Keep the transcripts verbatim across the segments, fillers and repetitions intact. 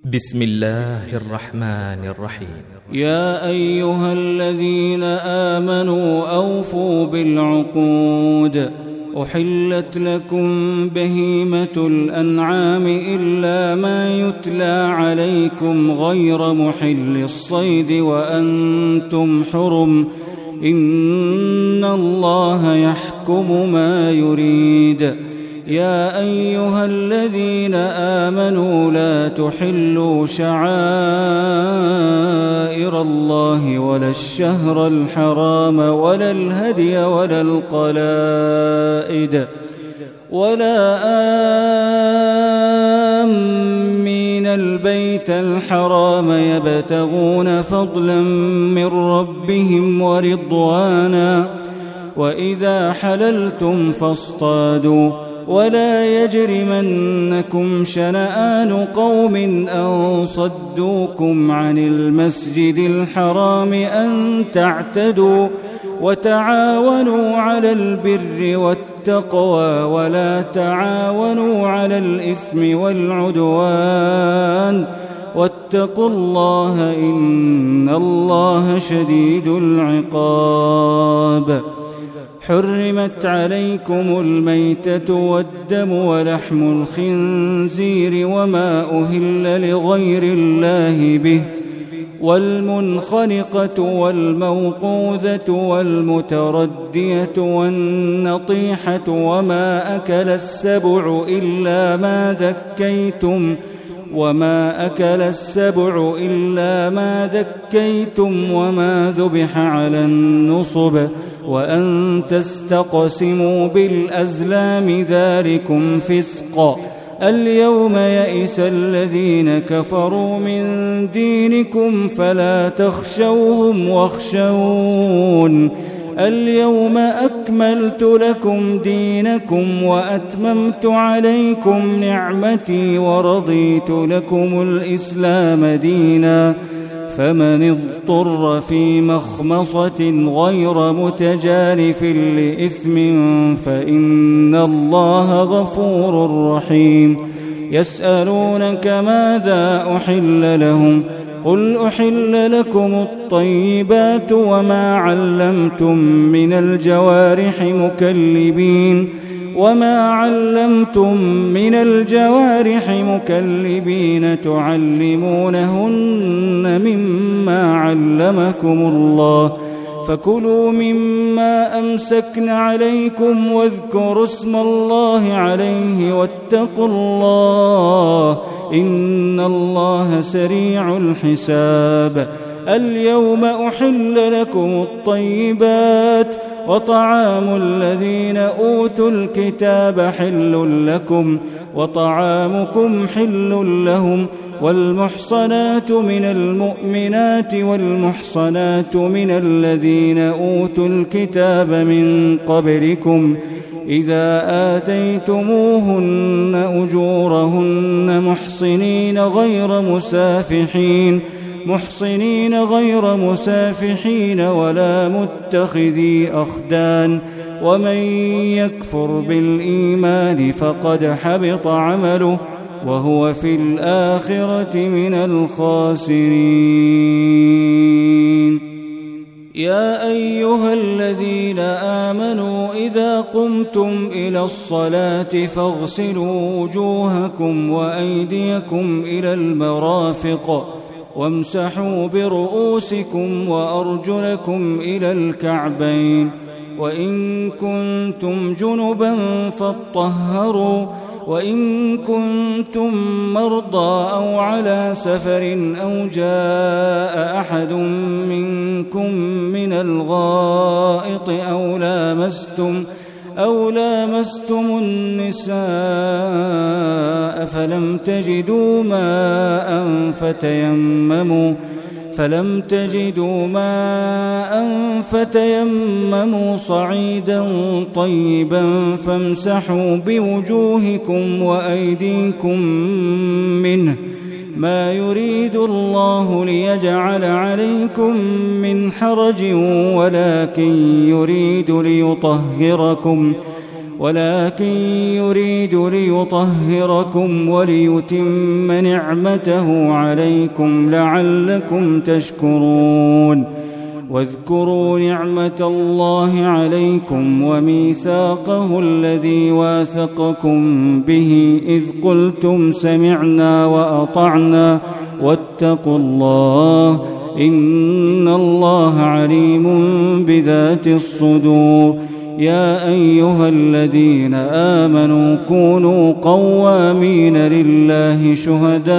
بسم الله الرحمن الرحيم. يا أيها الذين آمنوا أوفوا بالعقود. أحلت لكم بهيمة الأنعام إلا ما يتلى عليكم غير محل الصيد وأنتم حرم، إن الله يحكم ما يريد. يا أيها الذين آمنوا لا تحلوا شعائر الله ولا الشهر الحرام ولا الهدي ولا القلائد ولا آمين البيت الحرام يبتغون فضلا من ربهم ورضوانا، وإذا حللتم فاصطادوا، ولا يجرمنكم شنآن قوم أن صدوكم عن المسجد الحرام أن تعتدوا، وتعاونوا على البر والتقوى ولا تعاونوا على الإثم والعدوان، واتقوا الله إن الله شديد العقاب. حرمت عليكم الميتة والدم ولحم الخنزير وما أهل لغير الله به، والمنخنقة والموقوذة والمتردية والنطيحة وما أكل السبع إلا ما ذكيتم وما أكل السبع إلا ما ذكيتم وما ذبح على النصب، وأن تستقسموا بالأزلام ذلكم فسق. اليوم يئس الذين كفروا من دينكم فلا تخشوهم واخشون. اليوم أكملت لكم دينكم وأتممت عليكم نعمتي ورضيت لكم الإسلام دينا، فمن اضطر في مخمصة غير متجانف لإثم فإن الله غفور رحيم. يسألونك ماذا أحل لهم؟ قل أحل لكم الطيبات وما علمتم من الجوارح مكلبين وما علمتم من الجوارح مكلبين تعلمونهن مما علمكم الله، فكلوا مما أمسكن عليكم واذكروا اسم الله عليه واتقوا الله إن الله سريع الحساب. اليوم أحل لكم الطيبات وطعام الذين أوتوا الكتاب حل لكم وطعامكم حل لهم، والمحصنات من المؤمنات والمحصنات من الذين أوتوا الكتاب من قبلكم إذا آتيتموهن أجورهن محصنين غير مسافحين محصنين غير مسافحين ولا متخذي أخدان، ومن يكفر بالإيمان فقد حبط عمله وهو في الآخرة من الخاسرين. يا أيها الذين آمنوا إذا قمتم إلى الصلاة فاغسلوا وجوهكم وأيديكم إلى المرافق وامسحوا برؤوسكم وأرجلكم إلى الكعبين، وإن كنتم جنبا فاطهروا، وإن كنتم مرضى أو على سفر أو جاء أحد منكم من الغائط أو لامستم أو لامستم النساء فلم تجدوا ماء فتيمموا فلم تجدوا ماء فتيمموا صعيدا طيبا فامسحوا بوجوهكم وأيديكم منه، ما يريد الله ليجعل عليكم من حرج ولكن يريد ليطهركم ولكن يريد ليطهركم وليتم نعمته عليكم لعلكم تشكرون. واذكروا نعمة الله عليكم وميثاقه الذي واثقكم به إذ قلتم سمعنا وأطعنا واتقوا الله إن الله عليم بذات الصدور. يا أيها الذين آمنوا كونوا قوامين لله شهداء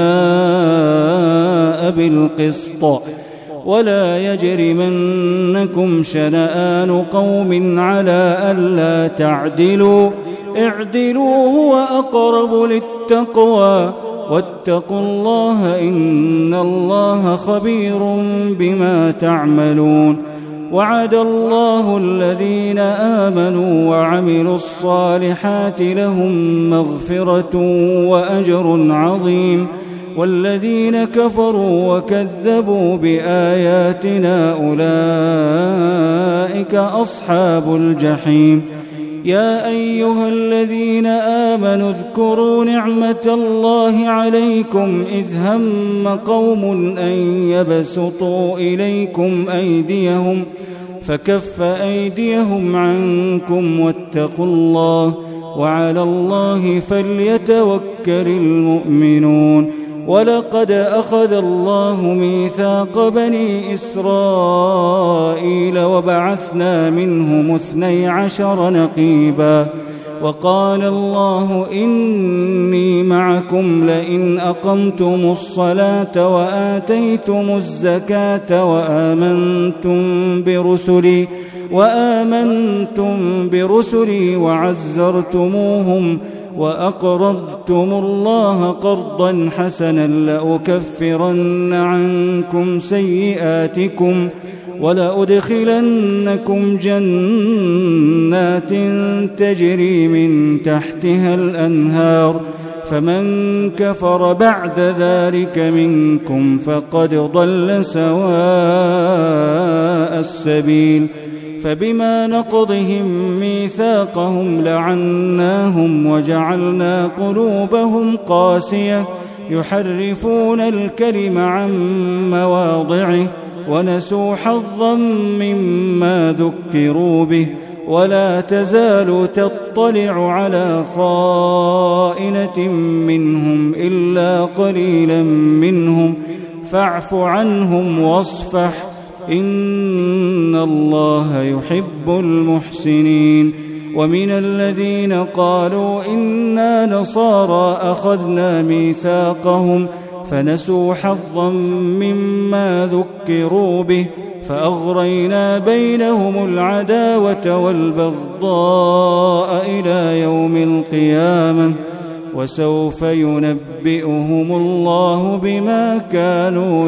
بالقسط ولا يجرمنكم شنآن قوم على ألا تعدلوا اعدلوا هو أقرب للتقوى واتقوا الله إن الله خبير بما تعملون. وعد الله الذين آمنوا وعملوا الصالحات لهم مغفرة وأجر عظيم والذين كفروا وكذبوا بآياتنا أولئك أصحاب الجحيم. يا أيها الذين آمنوا اذكروا نعمة الله عليكم إذ هم قوم أن يبسطوا إليكم أيديهم فكف أيديهم عنكم واتقوا الله وعلى الله فليتوكل المؤمنون. ولقد أخذ الله ميثاق بني إسرائيل وبعثنا منهم اثني عشر نقيبا وقال الله إني معكم لئن أقمتم الصلاة وآتيتم الزكاة وآمنتم برسلي وآمنتم برسلي وعزرتموهم وأقرضتم الله قرضا حسنا لأكفرن عنكم سيئاتكم ولأدخلنكم جنات تجري من تحتها الأنهار فمن كفر بعد ذلك منكم فقد ضل سواء السبيل. فبما نقضهم ميثاقهم لعناهم وجعلنا قلوبهم قاسية يحرفون الكلم عن مواضعه ونسوا حظا مما ذكروا به ولا تزال تطلع على خائنة منهم إلا قليلا منهم فاعف عنهم واصفح إن الله يحب المحسنين. ومن الذين قالوا إنا نصارى أخذنا ميثاقهم فنسوا حظا مما ذكروا به فأغرينا بينهم العداوة والبغضاء إلى يوم القيامة وسوف ينبئهم الله بما كانوا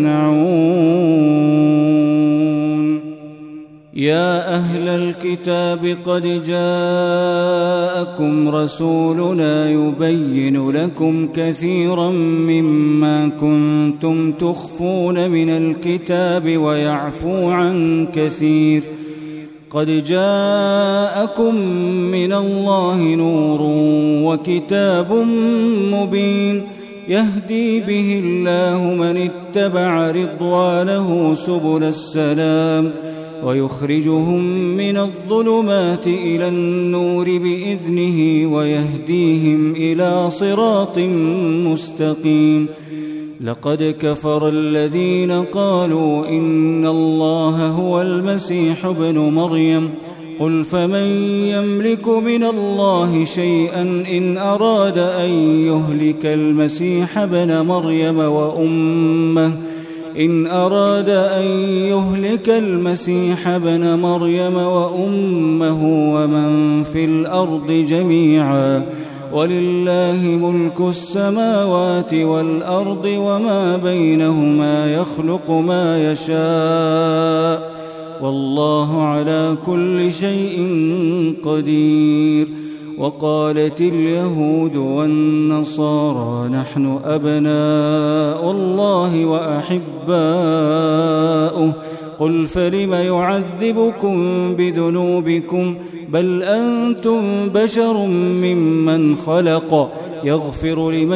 يصنعون. يا أهل الكتاب قد جاءكم رسولنا يبين لكم كثيرا مما كنتم تخفون من الكتاب ويعفو عن كثير. قد جاءكم من الله نور وكتاب مبين يهدي به الله من اتبع رضوانه سبل السلام ويخرجهم من الظلمات إلى النور بإذنه ويهديهم إلى صراط مستقيم. لقد كفر الذين قالوا إن الله هو المسيح ابن مريم قل فمن يملك من الله شيئا إن أراد أن يهلك المسيح ابن مريم وأمه إن أراد أن يهلك المسيح ابن مريم وأمه ومن في الأرض جميعا ولله ملك السماوات والأرض وما بينهما يخلق ما يشاء والله على كل شيء قدير. وقالت اليهود والنصارى نحن أبناء الله وأحباؤه قل فلم يعذبكم بذنوبكم بل أنتم بشر ممن خلق يغفر لمن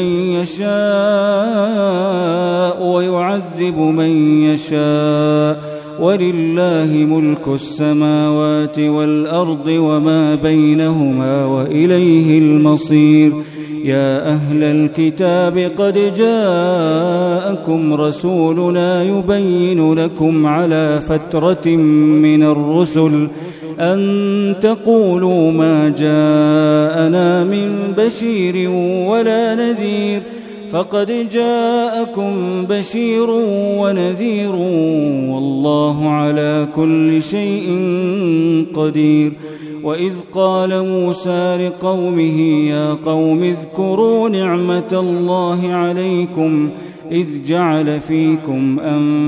يشاء ويعذب من يشاء ولله ملك السماوات والأرض وما بينهما وإليه المصير. يا أهل الكتاب قد جاءكم رسولنا يبين لكم على فترة من الرسل أن تقولوا ما جاءنا من بشير ولا نذير فقد جاءكم بشير ونذير والله على كل شيء قدير. وإذ قال موسى لقومه يا قوم اذكروا نعمة الله عليكم إذ جعل فيكم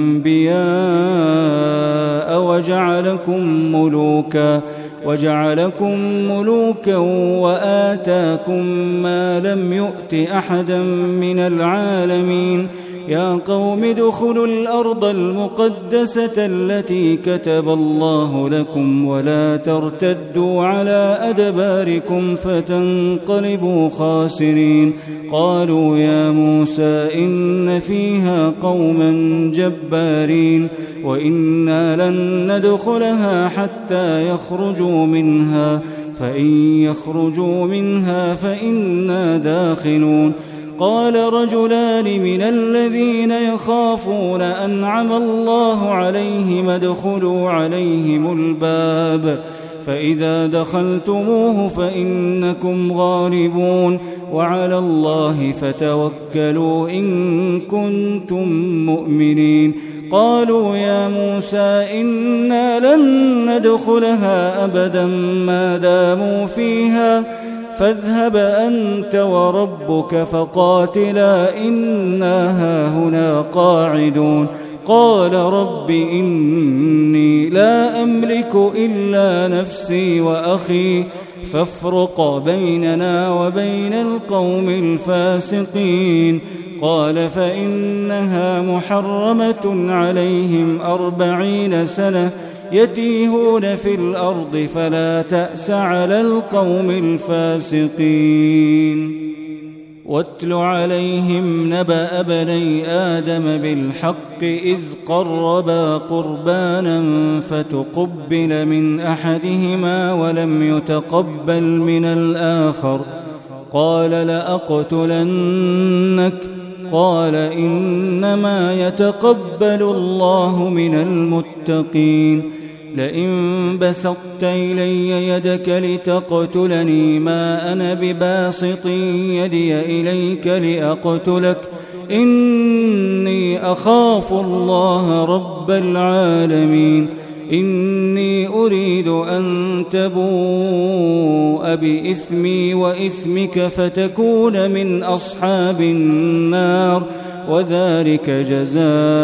أنبياء وجعلكم ملوكا وجعلكم ملوكا وآتاكم ما لم يؤت أحدا من العالمين. يا قوم ادخلوا الأرض المقدسة التي كتب الله لكم ولا ترتدوا على أدباركم فتنقلبوا خاسرين. قالوا يا موسى إن فيها قوما جبارين وإنا لن ندخلها حتى يخرجوا منها فإن يخرجوا منها فإنا داخلون. قال رجلان من الذين يخافون أنعم الله عليهم ادخلوا عليهم الباب فإذا دخلتموه فإنكم غالبون وعلى الله فتوكلوا إن كنتم مؤمنين. قالوا يا موسى إنا لن ندخلها أبدا ما داموا فيها فاذهب أنت وربك فقاتلا إنا هاهنا قاعدون. قال رب إني لا أملك إلا نفسي وأخي فافرق بيننا وبين القوم الفاسقين. قال فإنها محرمة عليهم أربعين سنة يتيهون في الأرض فلا تأس على القوم الفاسقين. واتل عليهم نبأ بني آدم بالحق إذ قربا قربانا فتقبل من أحدهما ولم يتقبل من الآخر قال لأقتلنك قال إنما يتقبل الله من المتقين. لئن بسطت إلي يدك لتقتلني ما أنا بباسط يدي إليك لأقتلك إني أخاف الله رب العالمين. إني أريد أن تبوء بإثمي وإثمك فتكون من أصحاب النار وذلك جزاء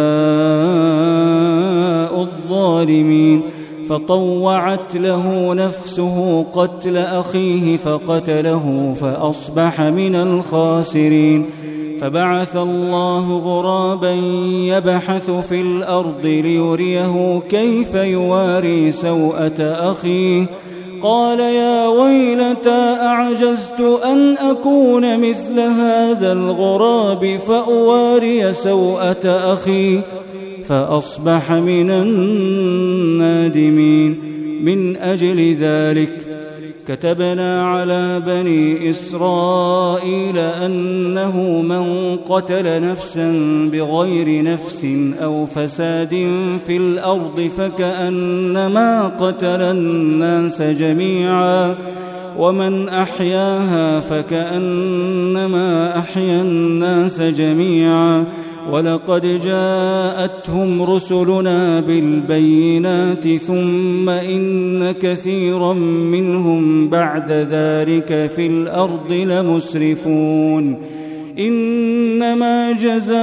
الظالمين. فطوعت له نفسه قتل أخيه فقتله فأصبح من الخاسرين. فبعث الله غرابا يبحث في الأرض ليريه كيف يواري سوءة أخيه قال يا ويلتى أعجزت أن أكون مثل هذا الغراب فأواري سوءة أخي فأصبح من النادمين. من أجل ذلك كتبنا على بني إسرائيل أنه من قتل نفسا بغير نفس أو فساد في الأرض فكأنما قتل الناس جميعا ومن أحياها فكأنما أحيا الناس جميعا. ولقد جاءتهم رسلنا بالبينات ثم إن كثيرا منهم بعد ذلك في الأرض لمسرفون. إنما جزاء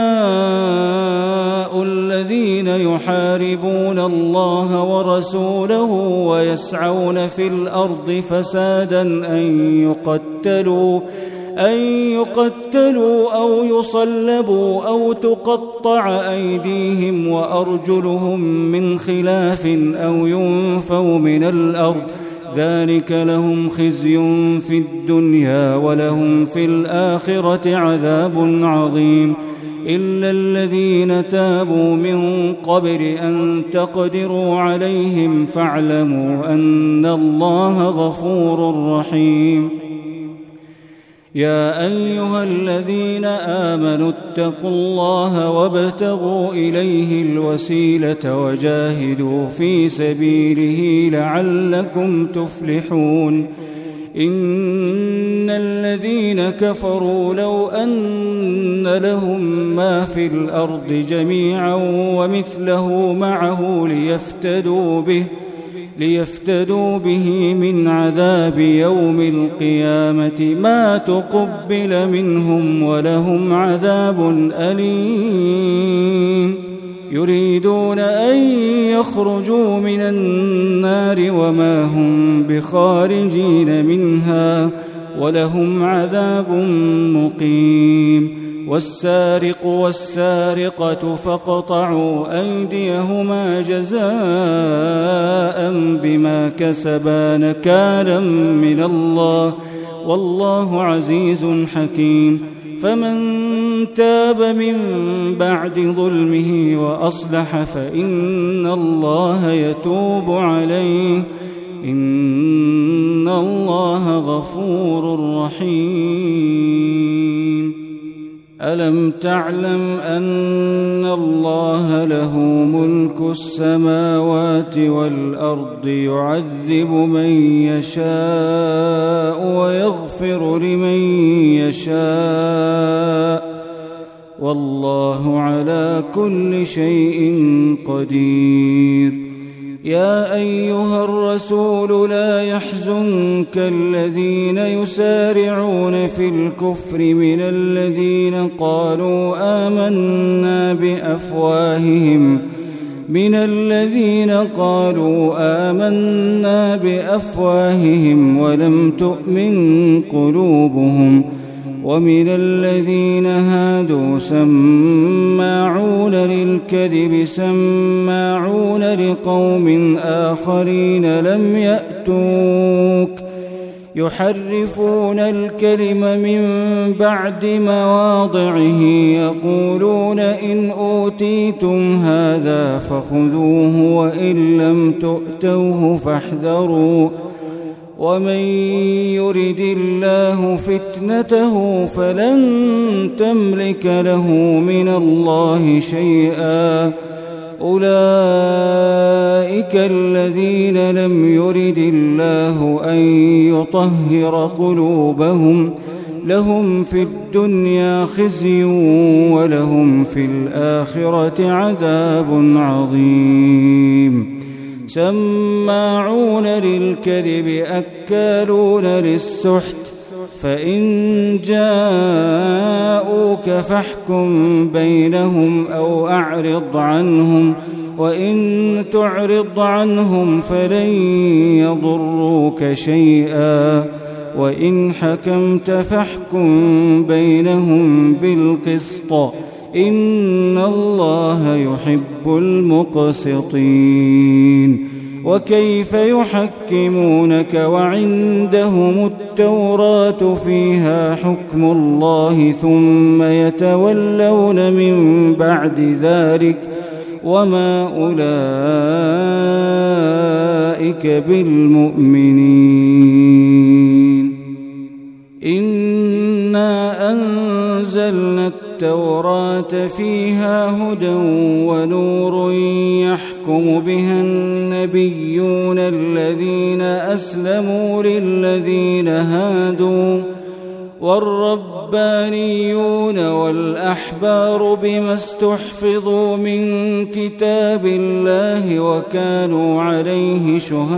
الذين يحاربون الله ورسوله ويسعون في الأرض فسادا أن يقتلوا أن يقتلوا أو يصلبوا أو تقطع أيديهم وأرجلهم من خلاف أو ينفوا من الأرض ذلك لهم خزي في الدنيا ولهم في الآخرة عذاب عظيم إلا الذين تابوا من قبل أن تقدروا عليهم فاعلموا أن الله غفور رحيم يا أيها الذين آمنوا اتقوا الله وابتغوا إليه الوسيلة وجاهدوا في سبيله لعلكم تفلحون إن الذين كفروا لو أن لهم ما في الأرض جميعا ومثله معه ليفتدوا به ليفتدوا به من عذاب يوم القيامة ما تقبل منهم ولهم عذاب أليم يريدون أن يخرجوا من النار وما هم بخارجين منها ولهم عذاب مقيم والسارق والسارقة فاقطعوا أيديهما جزاء بما كسبا نكالا من الله والله عزيز حكيم فمن تاب من بعد ظلمه وأصلح فإن الله يتوب عليه إن الله غفور رحيم ألم تعلم أن الله له ملك السماوات والأرض يعذب من يشاء ويغفر لمن يشاء والله على كل شيء قدير يا أيها الرسول لا يحزنك الذين يسارعون في الكفر من الذين قالوا آمنا بأفواههم من الذين قالوا آمنا بأفواههم ولم تؤمن قلوبهم ومن الذين هادوا سماعون للكذب سماعون لقوم آخرين لم يأتوك يحرفون الكلم من بعد مواضعه يقولون إن أوتيتم هذا فخذوه وإن لم تؤتوه فاحذروا ومن يرد الله فتنته فلن تملك له من الله شيئا أولئك الذين لم يرد الله أن يطهر قلوبهم لهم في الدنيا خزي ولهم في الآخرة عذاب عظيم سماعون للكذب أكالون للسحت فإن جاءوك فاحكم بينهم أو أعرض عنهم وإن تعرض عنهم فلن يضروك شيئا وإن حكمت فاحكم بينهم بالقسط إن الله يحب المقسطين وكيف يحكمونك وعندهم التوراة فيها حكم الله ثم يتولون من بعد ذلك وما أولئك بالمؤمنين إنا أنزلنا التوراة فيها هدى ونور يحكم بها النبيون الذين أسلموا للذين هادوا والربانيون والأحبار بما استحفظوا من كتاب الله وكانوا عليه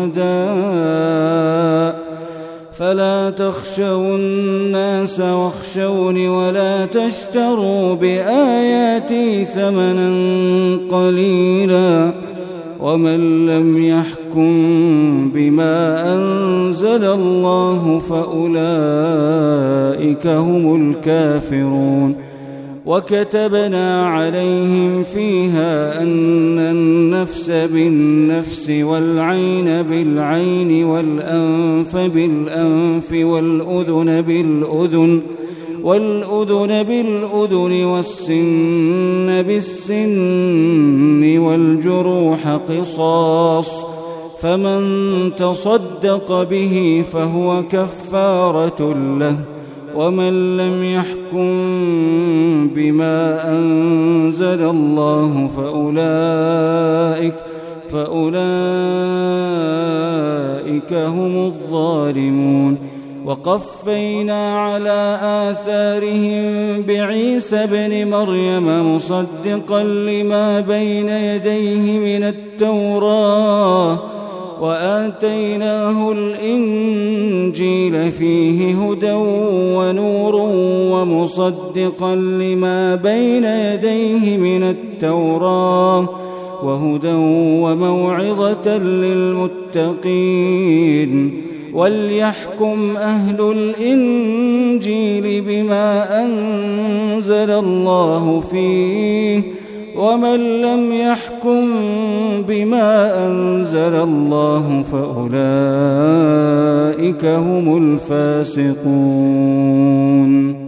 شهداء فلا تخشوا الناس واخشوني ولا تشتروا بآياتي ثمنا قليلا ومن لم يحكم بما أنزل الله فأولئك أولئك هم الكافرون. وكتبنا عليهم فيها أن النفس بالنفس والعين بالعين والأنف بالأنف والأذن بالأذن والأذن بالأذن والسن بالسن والجروح قصاص، فمن تصدق به فهو كفارة له، ومن لم يحكم بما أنزل الله فأولئك فأولئك هم الظالمون. وقفينا على آثارهم بعيسى ابن مريم مصدقا لما بين يديه من التوراة، وآتيناه الإنجيل فيه هدى ونور ومصدقا لما بين يديه من التوراة وهدى وموعظة للمتقين. وليحكم أهل الإنجيل بما أنزل الله فيه، ومن لم يحكم بما أنزل الله فأولئك هم الفاسقون.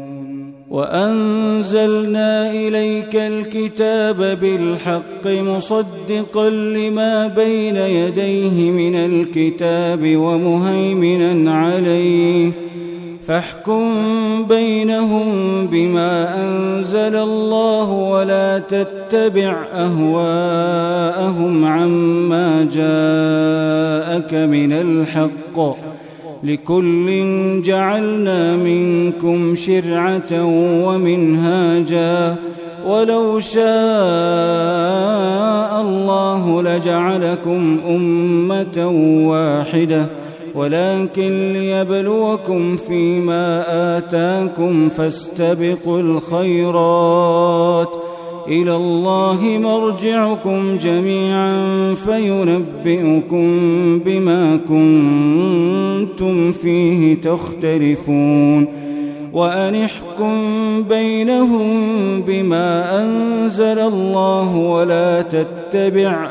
وأنزلنا إليك الكتاب بالحق مصدقا لما بين يديه من الكتاب ومهيمنا عليه، فاحكم بينهم بما أنزل الله ولا تتبع أهواءهم عما جاءك من الحق، لكل جعلنا منكم شرعة ومنهاجا، ولو شاء الله لجعلكم أمة واحدة، ولكن ليبلوكم فيما آتاكم فاستبقوا الخيرات، إلى الله مرجعكم جميعا فينبئكم بما كنتم فيه تختلفون. وأن احكم بينهم بما أنزل الله ولا تتبع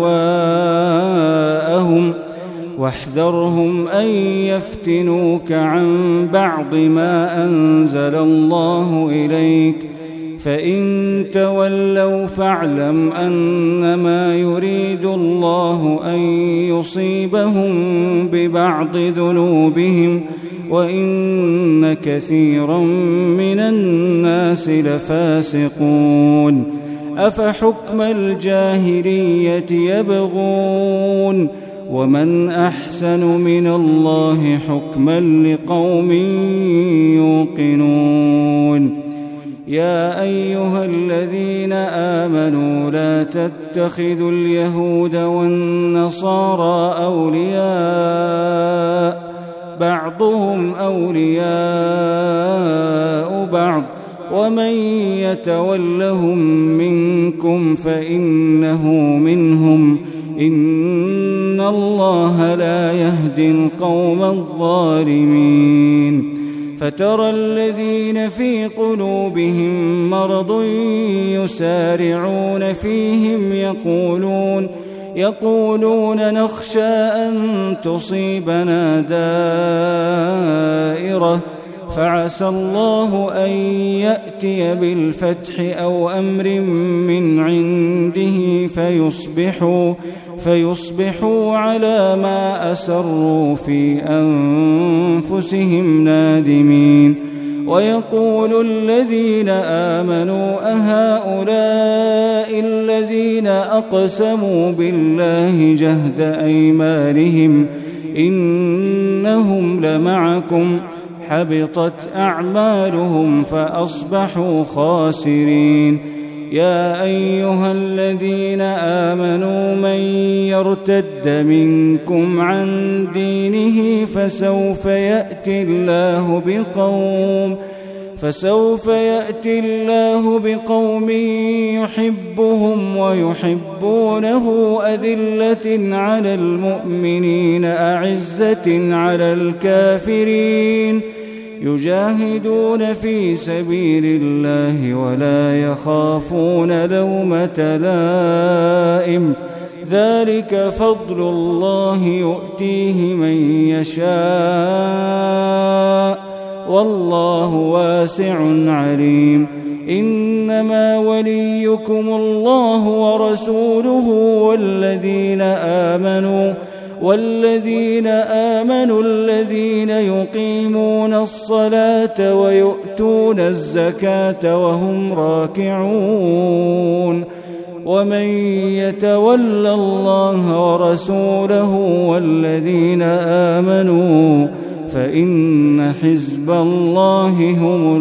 أهواءهم، واحذرهم أن يفتنوك عن بعض ما أنزل الله إليك، فإن تولوا فاعلم أنما يريد الله أن يصيبهم ببعض ذنوبهم، وإن كثيرا من الناس لفاسقون. أفحكم الجاهلية يبغون، ومن أحسن من الله حكما لقوم يوقنون. يا أيها الذين آمنوا لا تتخذوا اليهود والنصارى أولياء، بعضهم أولياء بعض، ومن يتولهم منكم فإنه منهم، إن الله لا يهدي القوم الظالمين. فترى الذين في قلوبهم مرض يسارعون فيهم يقولون يقولون نخشى أن تصيبنا دائرة، فعسى الله أن يأتي بالفتح أو أمر من عنده فيصبحوا فيصبحوا على ما أسروا في أنفسهم نادمين. ويقول الذين آمنوا أهؤلاء الذين أقسموا بالله جهد أيمانهم إنهم لمعكم، حبطت أعمالهم فأصبحوا خاسرين. يا أيها الذين آمنوا من يرتد منكم عن دينه فسوف يأتي الله بقوم فسوف يأتي الله بقوم يحبهم ويحبونه أذلة على المؤمنين أعزة على الكافرين يجاهدون في سبيل الله ولا يخافون لومة لائم ذلك فضل الله يؤتيه من يشاء والله واسع عليم إنما وليكم الله ورسوله والذين آمنوا والذين آمنوا الذين يقيمون الصلاة ويؤتون الزكاة وهم راكعون ومن يتول الله ورسوله والذين آمنوا فإن حزب الله هم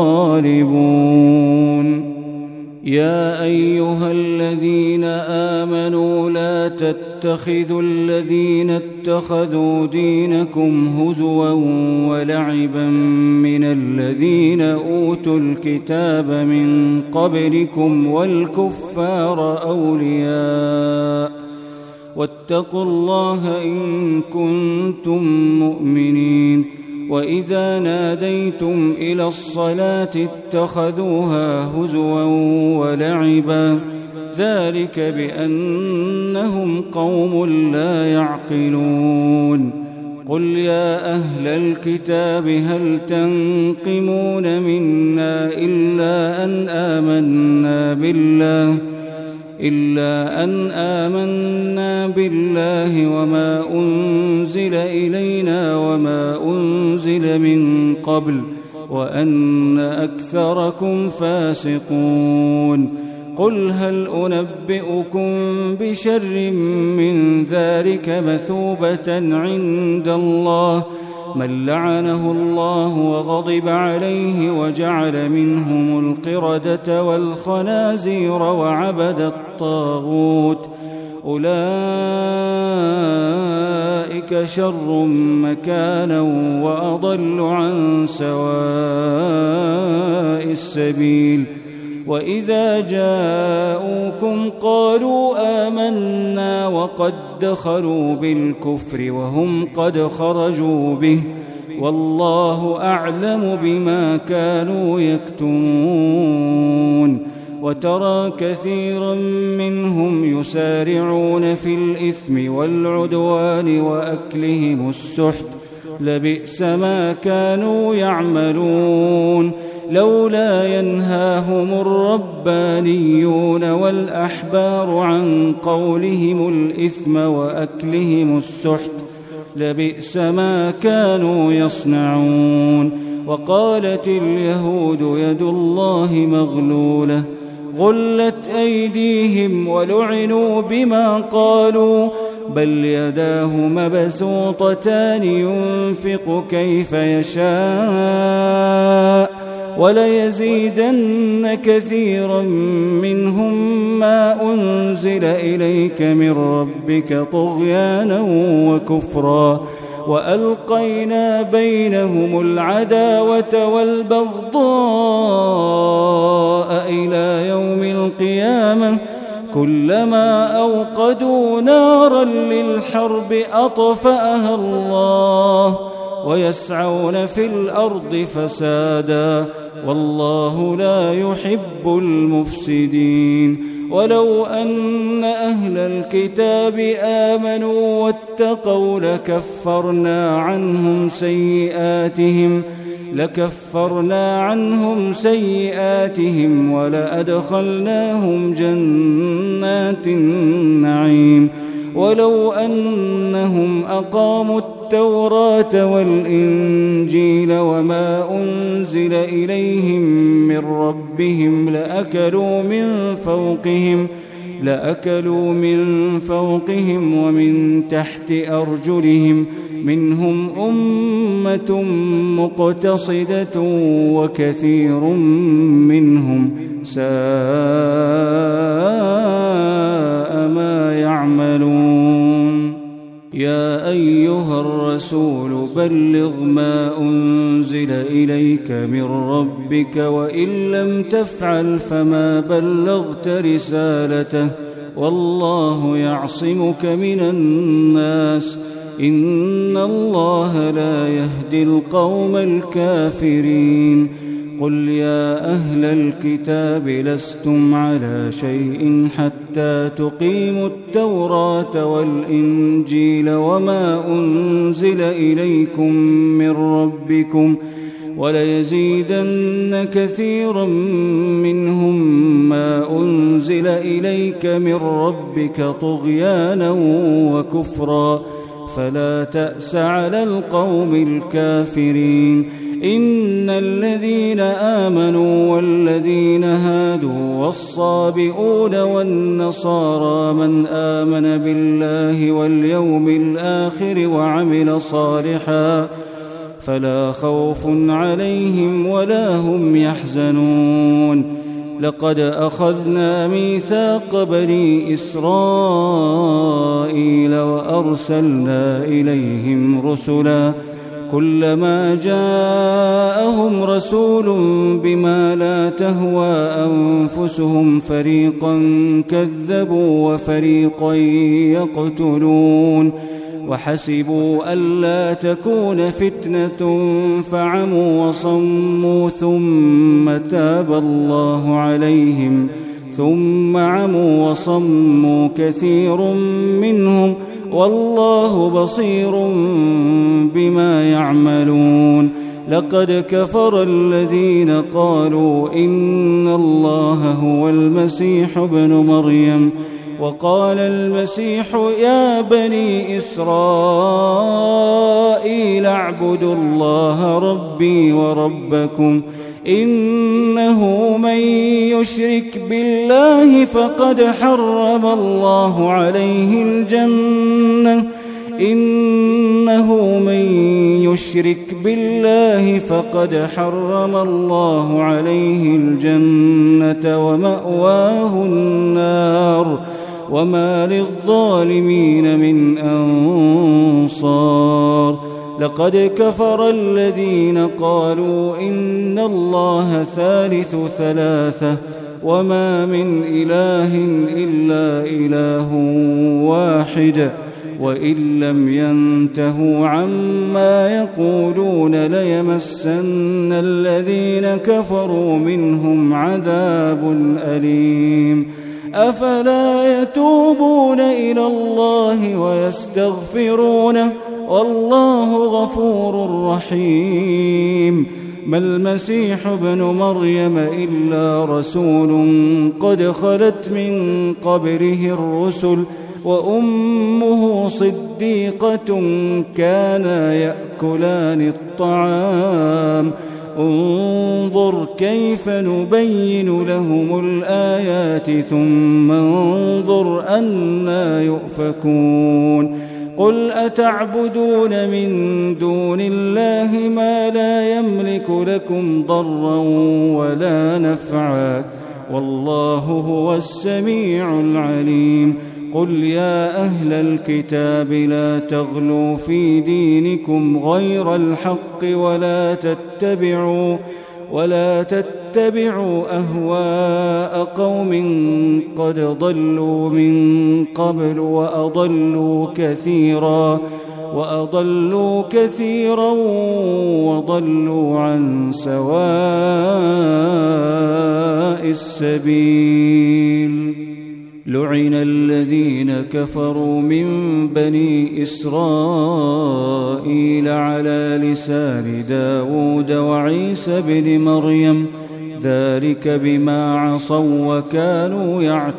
الغالبون يا أيها الذين آمنوا لا تتخذوا الذين اتخذوا دينكم هزوا ولعبا من الذين أوتوا الكتاب من قبلكم والكفار أولياء واتقوا الله إن كنتم مؤمنين وإذا ناديتم إلى الصلاة اتخذوها هزوا ولعبا ذلك بأنهم قوم لا يعقلون قل يا أهل الكتاب هل تنقمون منا إلا أن آمنا بالله إلا أن آمنا بالله وما أنزل إلينا وما أنزل من قبل وأن أكثركم فاسقون قل هل أنبئكم بشر من ذلك مثوبة عند الله من لعنه الله وغضب عليه وجعل منهم القردة والخنازير وعبد الطاغوت أولئك شر مكانا وأضل عن سواء السبيل وإذا جاءوكم قالوا آمنا وقد دخلوا بالكفر وهم قد خرجوا به والله أعلم بما كانوا يكتمون وترى كثيرا منهم يسارعون في الإثم والعدوان وأكلهم السحت لبئس ما كانوا يعملون لولا ينهاهم الربانيون والأحبار عن قولهم الإثم وأكلهم السحت لبئس ما كانوا يصنعون وقالت اليهود يد الله مغلولة غلت أيديهم ولعنوا بما قالوا بل يداه مبسوطتان ينفق كيف يشاء وليزيدن كثيرا منهم ما أنزل إليك من ربك طغيانا وكفرا وألقينا بينهم العداوة والبغضاء إلى يوم القيامة كلما أوقدوا نارا للحرب أطفأها الله ويسعون في الأرض فسادا والله لا يحب المفسدين ولو أن أهل الكتاب آمنوا واتقوا لكفرنا عنهم سيئاتهم لكفرنا عنهم سيئاتهم ولأدخلناهم جنات النعيم ولو أنهم أقاموا التوراة والإنجيل وما أنزل إليهم من ربهم لأكلوا من فوقهم لأكلوا من فوقهم ومن تحت أرجلهم منهم أمة مقتصدة وكثير منهم ساء ما يعملون يا أيها الرسول بلغ ما أنزل إليك من ربك وإن لم تفعل فما بلغت رسالته والله يعصمك من الناس إن الله لا يهدي القوم الكافرين قل يا أهل الكتاب لستم على شيء حتى تقيموا التوراة والإنجيل وما أنزل إليكم من ربكم وليزيدن كثيرا منهم ما أنزل إليك من ربك طغيانا وكفرا فلا تأس على القوم الكافرين إن الذين آمنوا والذين هادوا والصابئون والنصارى من آمن بالله واليوم الآخر وعمل صالحا فلا خوف عليهم ولا هم يحزنون لقد أخذنا ميثاق بني إسرائيل وأرسلنا إليهم رسلا كلما جاءهم رسول بما لا تهوى أنفسهم فريقا كذبوا وفريقا يقتلون وحسبوا ألا تكون فتنة فعموا وصموا ثم تاب الله عليهم ثم عموا وصموا كثير منهم والله بصير بما يعملون لقد كفر الذين قالوا إن الله هو المسيح ابن مريم وقال المسيح يا بني إسرائيل اعبدوا الله ربي وربكم إنه من يشرك بالله فقد حرم الله عليه الجنة إنه من يشرك بالله فقد حرم الله عليه الجنة ومأواه النار وما للظالمين من أنصار لقد كفر الذين قالوا إن الله ثالث ثلاثة وما من إله إلا إله واحد وإن لم ينتهوا عما يقولون ليمسن الذين كفروا منهم عذاب أليم أفلا يتوبون إلى الله ويستغفرونه والله غفور رحيم ما المسيح ابن مريم إلا رسول قد خلت من قبله الرسل وأمه صديقة كانا يأكلان الطعام انظر كيف نبين لهم الآيات ثم انظر أنا يؤفكون قل أتعبدون من دون الله ما لا يملك لكم ضرا ولا نفعا والله هو السميع العليم قل يا أهل الكتاب لا تغلوا في دينكم غير الحق ولا تتبعوا ولا تتبعوا أهواء قوم قد ضلوا من قبل وأضلوا كثيرا وأضلوا كثيرا وضلوا عن سواء السبيل لعن الذين كفروا من بني إسرائيل على لسان داود وعيسى بن مريم ذلك بما عصوا وكانوا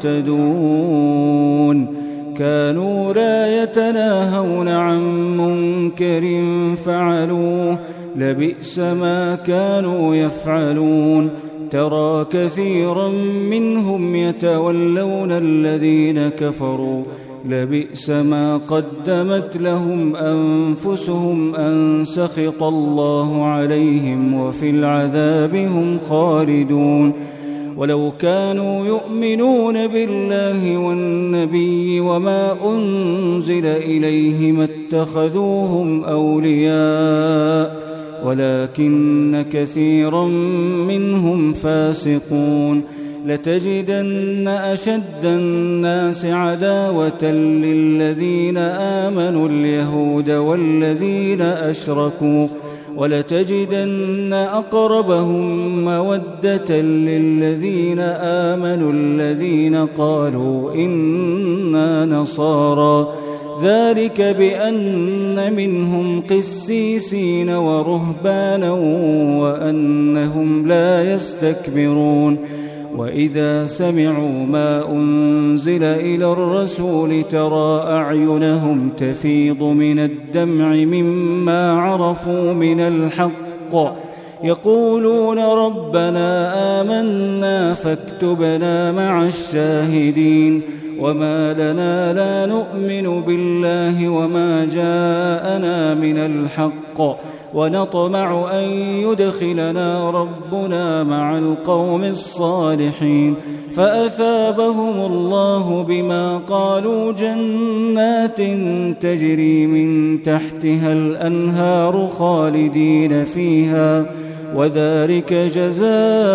يعتدون كانوا لا يتناهون عن منكر فعلوه لبئس ما كانوا يفعلون ترى كثيرا منهم يتولون الذين كفروا لبئس ما قدمت لهم أنفسهم أن سخط الله عليهم وفي العذاب هم خالدون ولو كانوا يؤمنون بالله والنبي وما أنزل إليه ما اتخذوهم أولياء ولكن كثيرا منهم فاسقون لتجدن أشد الناس عداوة للذين آمنوا اليهود والذين أشركوا ولتجدن أقربهم مودة للذين آمنوا الذين قالوا إنا نصارى ذلك بأن منهم قسيسين ورهبانا وأنهم لا يستكبرون وإذا سمعوا ما أنزل إلى الرسول ترى أعينهم تفيض من الدمع مما عرفوا من الحق يقولون ربنا آمنا فاكتبنا مع الشاهدين وما لنا لا نؤمن بالله وما جاءنا من الحق ونطمع أن يدخلنا ربنا مع القوم الصالحين فأثابهم الله بما قالوا جنات تجري من تحتها الأنهار خالدين فيها وذلك جزاء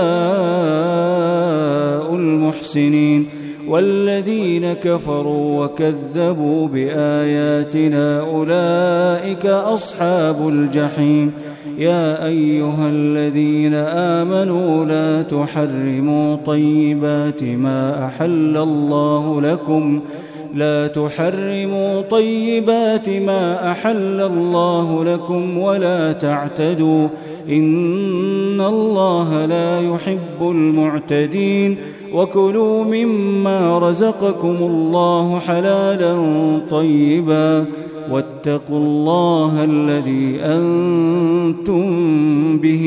المحسنين والذين كفروا وكذبوا بآياتنا أولئك أصحاب الجحيم يا أيها الذين آمنوا لا تحرموا طيبات ما أحل الله لكم لا تحرموا طيبات ما أحل الله لكم ولا تعتدوا إن الله لا يحب المعتدين وكلوا مما رزقكم الله حلالا طيبا واتقوا الله الذي أنتم به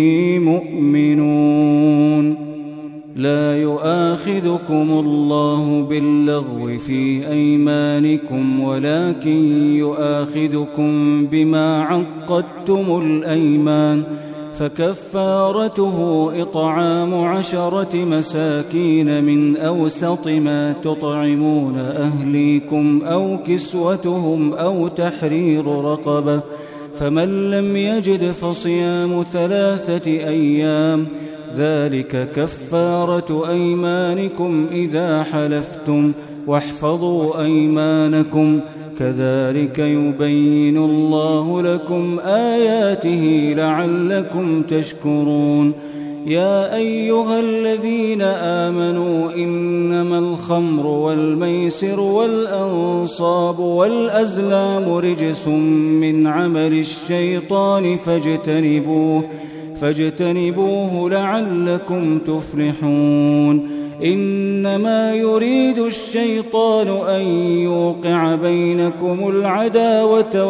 مؤمنون لا يؤاخذكم الله باللغو في أيمانكم ولكن يؤاخذكم بما عقدتم الأيمان فكفارته إطعام عشرة مساكين من أوسط ما تطعمون أهليكم أو كسوتهم أو تحرير رقبة فمن لم يجد فصيام ثلاثة أيام ذلك كفارة أيمانكم إذا حلفتم واحفظوا أيمانكم كذلك يبين الله لكم آياته لعلكم تشكرون يا أيها الذين آمنوا إنما الخمر والميسر والأنصاب والأزلام رجس من عمل الشيطان فاجتنبوه فاجتنبوه لعلكم تفلحون إنما يريد الشيطان أن يوقع بينكم العداوة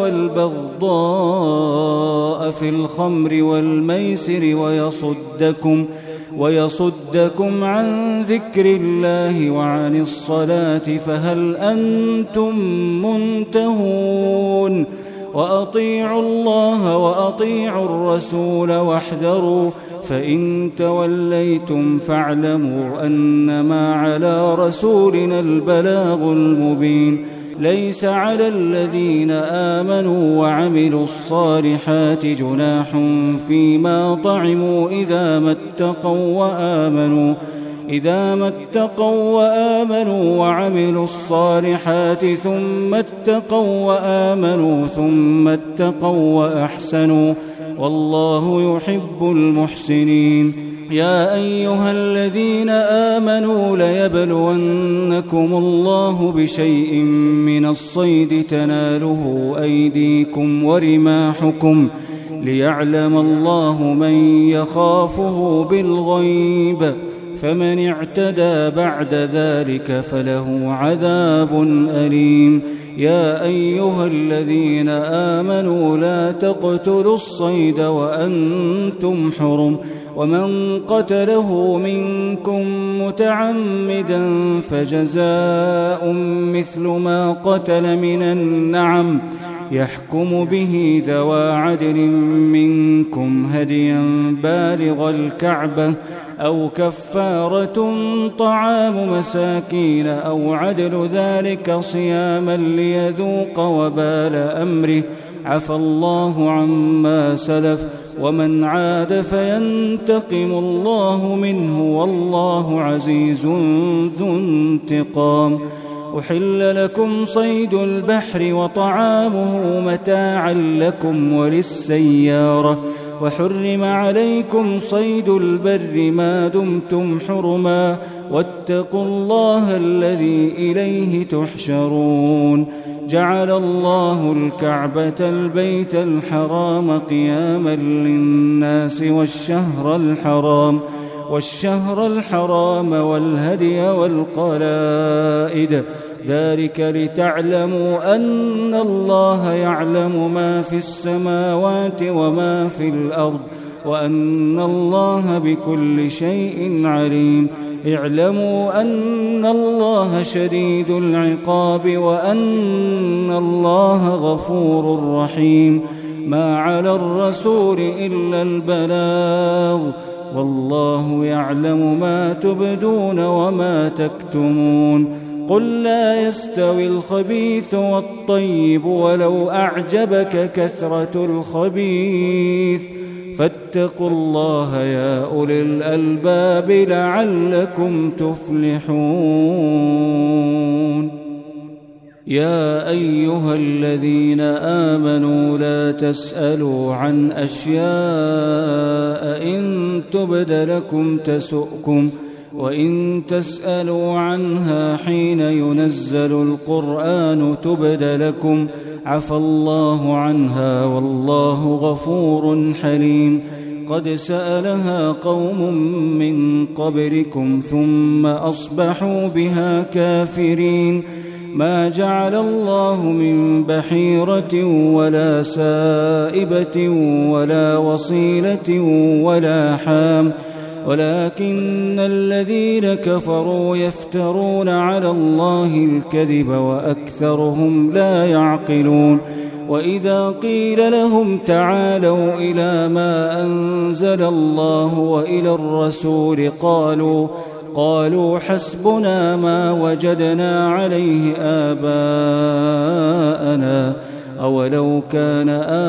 والبغضاء في الخمر والميسر ويصدكم ويصدكم عن ذكر الله وعن الصلاة فهل أنتم منتهون وأطيعوا الله وأطيعوا الرسول واحذروا فإن توليتم فاعلموا أنما على رسولنا البلاغ المبين ليس على الذين آمنوا وعملوا الصالحات جناح فيما طعموا إذا ما اتقوا وآمنوا إذا ما اتقوا وآمنوا وعملوا الصالحات ثم اتقوا وآمنوا ثم اتقوا وأحسنوا والله يحب المحسنين يا أيها الذين آمنوا ليبلونكم الله بشيء من الصيد تناله أيديكم ورماحكم ليعلم الله من يخافه بالغيب فمن اعتدى بعد ذلك فله عذاب أليم يا أيها الذين آمنوا لا تقتلوا الصيد وأنتم حرم ومن قتله منكم متعمدا فجزاء مثل ما قتل من النعم يحكم به ذوى عدل منكم هديا بالغ الكعبة أو كفارة طعام مساكين أو عدل ذلك صياما ليذوق وبال أمره عفى الله عما سلف ومن عاد فينتقم الله منه والله عزيز ذو انتقام. أحل لكم صيد البحر وطعامه متاعا لكم وللسيارة وحرم عليكم صيد البر ما دمتم حرما واتقوا الله الذي إليه تحشرون. جعل الله الكعبة البيت الحرام قياما للناس والشهر الحرام والشهر الحرام والهدي والقلائد ذلك لتعلموا أن الله يعلم ما في السماوات وما في الأرض وأن الله بكل شيء عليم. اعلموا أن الله شديد العقاب وأن الله غفور رحيم. ما على الرسول إلا البلاغ والله يعلم ما تبدون وما تكتمون. قل لا يستوي الخبيث والطيب ولو أعجبك كثرة الخبيث فاتقوا الله يا أولي الألباب لعلكم تفلحون. يا أيها الذين آمنوا لا تسألوا عن أشياء إن تبد لكم تسؤكم وإن تسألوا عنها حين ينزل القرآن تبد لكم عفى الله عنها والله غفور حليم. قد سألها قوم من قبلكم ثم أصبحوا بها كافرين. ما جعل الله من بحيرة ولا سائبة ولا وصيلة ولا حام ولكن الذين كفروا يفترون على الله الكذب وأكثرهم لا يعقلون. وإذا قيل لهم تعالوا إلى ما أنزل الله وإلى الرسول قالوا قالوا حسبنا ما وجدنا عليه آباءنا أولو كان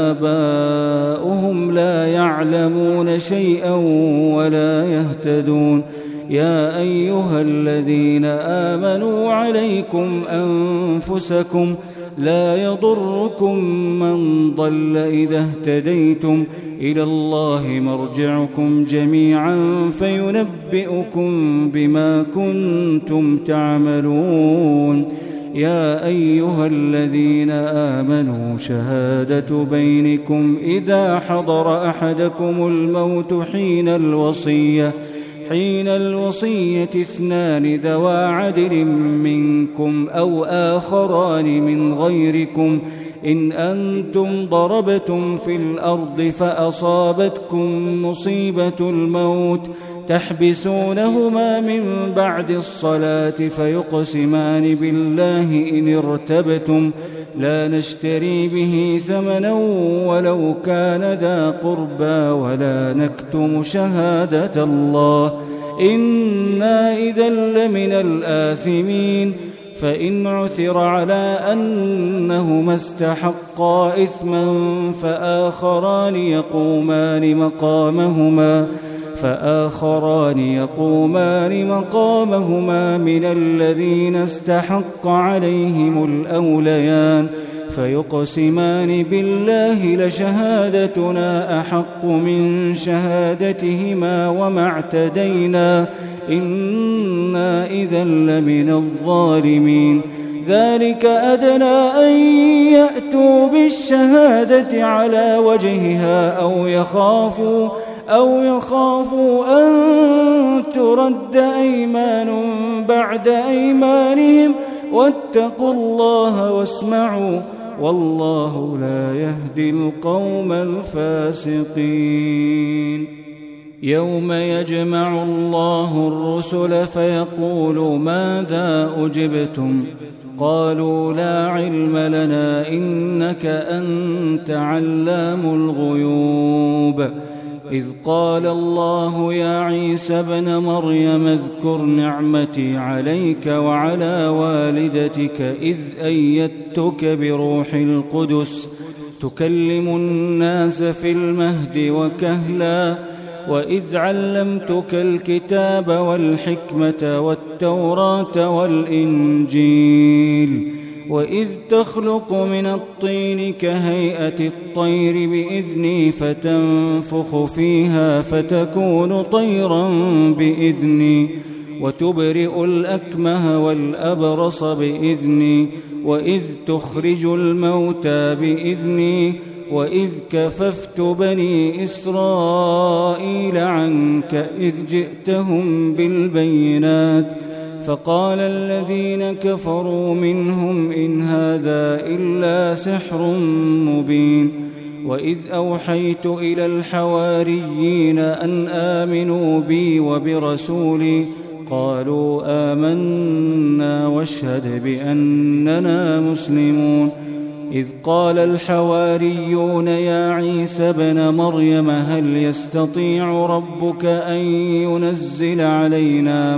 آباؤهم لا يعلمون شيئا ولا يهتدون. يا أيها الذين آمنوا عليكم أنفسكم لا يضركم من ضل إذا اهتديتم إلى الله مرجعكم جميعا فينبئكم بما كنتم تعملون. يا أيها الذين آمنوا شهادة بينكم إذا حضر أحدكم الموت حين الوصية حين الوصية اثنان ذوا عدل منكم أو آخران من غيركم إن أنتم ضربتم في الأرض فأصابتكم مصيبة الموت تحبسونهما من بعد الصلاة فيقسمان بالله إن ارتبتم لا نشتري به ثمنا ولو كان ذا قربى ولا نكتم شهادة الله إنا إذا لمن الآثمين. فإن عثر على أنهما استحقا إثما فآخران يقومان مقامهما فآخران يقومان مقامهما من الذين استحق عليهم الأوليان فيقسمان بالله لشهادتنا أحق من شهادتهما وما اعتدينا إنا إذا لمن الظالمين. ذلك أدنى أن يأتوا بالشهادة على وجهها أو يخافوا أو يخافوا أن ترد أيمان بعد أيمانهم واتقوا الله واسمعوا والله لا يهدي القوم الفاسقين. يوم يجمع الله الرسل فيقول ماذا أجبتم قالوا لا علم لنا إنك أنت علام الغيوب. إذ قال الله يا عيسى ابن مريم اذكر نعمتي عليك وعلى والدتك إذ أيدتك بروح القدس وتكلم الناس في المهد وكهلا وإذ علمتك الكتاب والحكمة والتوراة والإنجيل وإذ تخلق من الطين كهيئة الطير بإذني فتنفخ فيها فتكون طيرا بإذني وتبرئ الأكمه والأبرص بإذني وإذ تخرج الموتى بإذني وإذ كففت بني إسرائيل عنك إذ جئتهم بالبينات فقال الذين كفروا منهم إن هذا إلا سحر مبين وإذ أوحيت إلى الحواريين أن آمنوا بي وبرسولي قالوا آمنا واشهد بأننا مسلمون إذ قال الحواريون يا عيسى ابن مريم هل يستطيع ربك أن ينزل علينا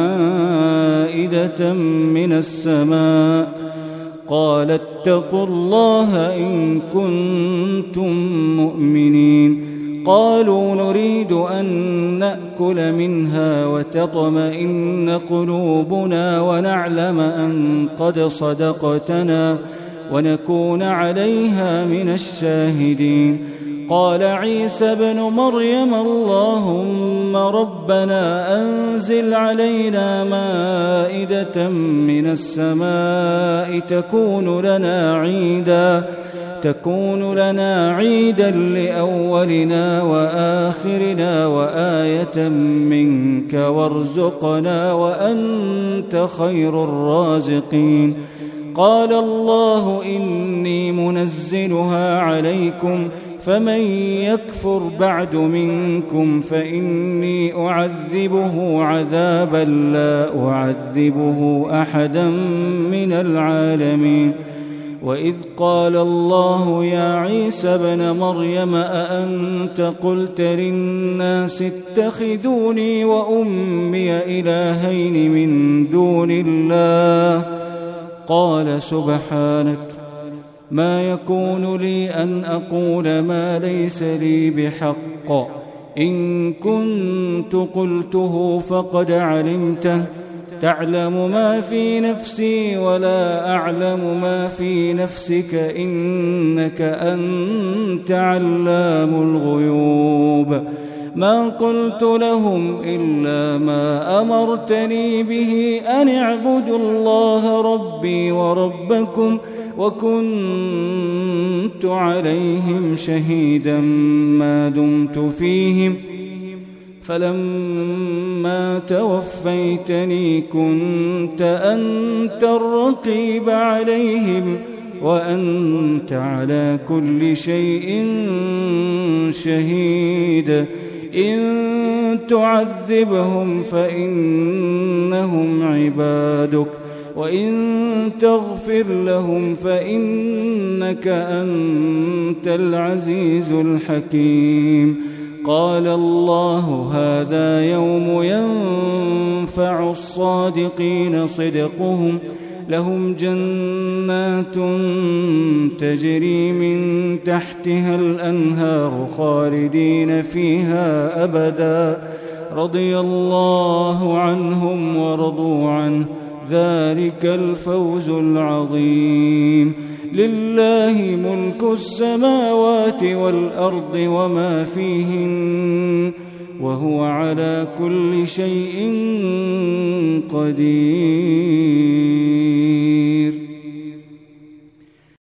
مائدة من السماء قال اتقوا الله إن كنتم مؤمنين قالوا نريد أن نأكل منها وتطمئن قلوبنا ونعلم أن قد صدقتنا ونكون عليها من الشاهدين قال عيسى ابن مريم اللهم ربنا أنزل علينا مائدة من السماء تكون لنا عيدا تكون لنا عيدا لأولنا وآخرنا وآية منك وارزقنا وأنت خير الرازقين قال الله إني منزلها عليكم فمن يكفر بعد منكم فإني أعذبه عذابا لا أعذبه أحدا من العالمين وإذ قال الله يا عيسى ابن مريم أأنت قلت للناس اتخذوني وأمي إلهين من دون الله قال سبحانك ما يكون لي أن أقول ما ليس لي بحق إن كنت قلته فقد علمته تعلم ما في نفسي ولا أعلم ما في نفسك إنك أنت علام الغيوب ما قلت لهم إلا ما أمرتني به أن اعبدوا الله ربي وربكم وكنت عليهم شهيدا ما دمت فيهم فلما توفيتني كنت أنت الرقيب عليهم وأنت على كل شيء شهيد إن تعذبهم فإنهم عبادك وإن تغفر لهم فإنك أنت العزيز الحكيم قال الله هذا يوم ينفع الصادقين صدقهم لهم جنات تجري من تحتها الأنهار خالدين فيها أبدا رضي الله عنهم ورضوا عنه ذلك الفوز العظيم لله ملك السماوات والأرض وما فيهن وهو على كل شيء قدير.